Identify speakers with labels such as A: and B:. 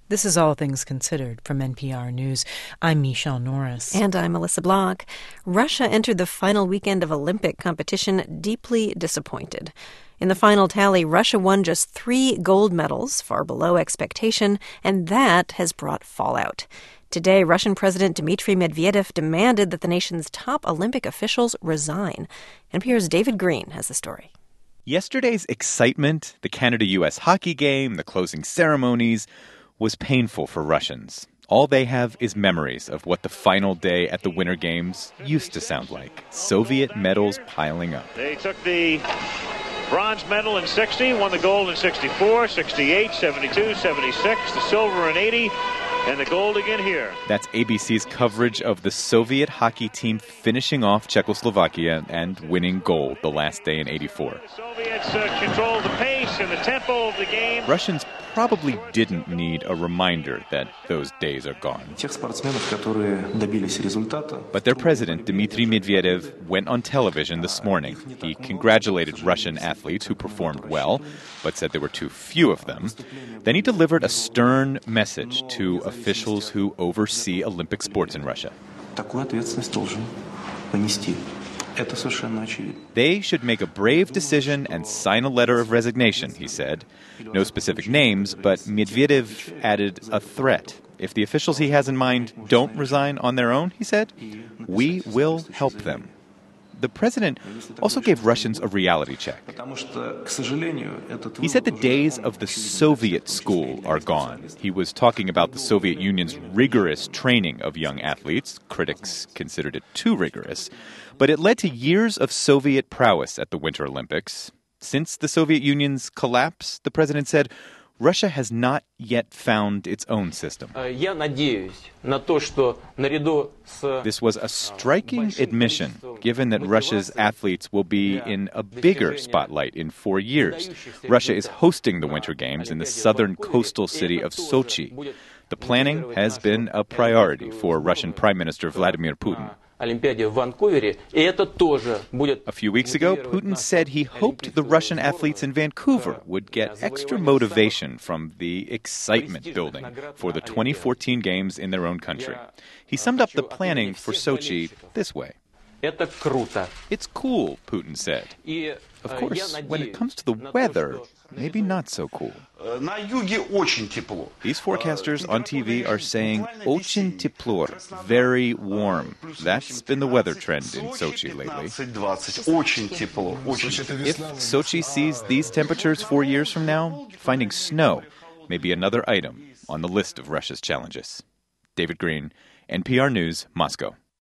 A: This is All Things Considered from NPR News. I'm Michelle Norris.
B: And I'm Melissa Block. Russia entered the final weekend of Olympic competition deeply disappointed. In the final tally, Russia won just 3 gold medals, far below expectation, and that has brought fallout. Today, Russian President Dmitry Medvedev demanded that the nation's top Olympic officials resign. NPR's David Green has the story.
C: Yesterday's excitement, the Canada-U.S. hockey game, the closing ceremonies, was painful for Russians. All they have is memories of what the final day at the Winter Games used to sound like. Soviet medals piling up.
D: They took the bronze medal in 60, won the gold in 64, 68, 72, 76, the silver in 80, and the gold again here.
C: That's ABC's coverage of the Soviet hockey team finishing off Czechoslovakia and winning gold the last day in 84.
D: The Soviets controlled the pace and the tempo of the game.
C: Russians probably didn't need a reminder that those days are gone. But their president, Dmitry Medvedev, went on television this morning. He congratulated Russian athletes who performed well, but said there were too few of them. Then he delivered a stern message to officials who oversee Olympic sports in Russia. They should make a brave decision and sign a letter of resignation, he said. No specific names, but Medvedev added a threat. If the officials he has in mind don't resign on their own, he said, we will help them. The president also gave Russians a reality check. He said the days of the Soviet school are gone. He was talking about the Soviet Union's rigorous training of young athletes. Critics considered it too rigorous. But it led to years of Soviet prowess at the Winter Olympics. Since the Soviet Union's collapse, the president said, Russia has not yet found its own system. This was a striking admission, given that Russia's athletes will be in a bigger spotlight in 4 years. Russia is hosting the Winter Games in the southern coastal city of Sochi. The planning has been a priority for Russian Prime Minister Vladimir Putin. A few weeks ago, Putin said he hoped the Russian athletes in Vancouver would get extra motivation from the excitement building for the 2014 Games in their own country. He summed up the planning for Sochi this way. It's cool, Putin said. Of course, when it comes to the weather, maybe not so cool. These forecasters on TV are saying очень тепло, very warm. That's been the weather trend in Sochi lately. If Sochi sees these temperatures 4 years from now, finding snow may be another item on the list of Russia's challenges. David Green, NPR News, Moscow.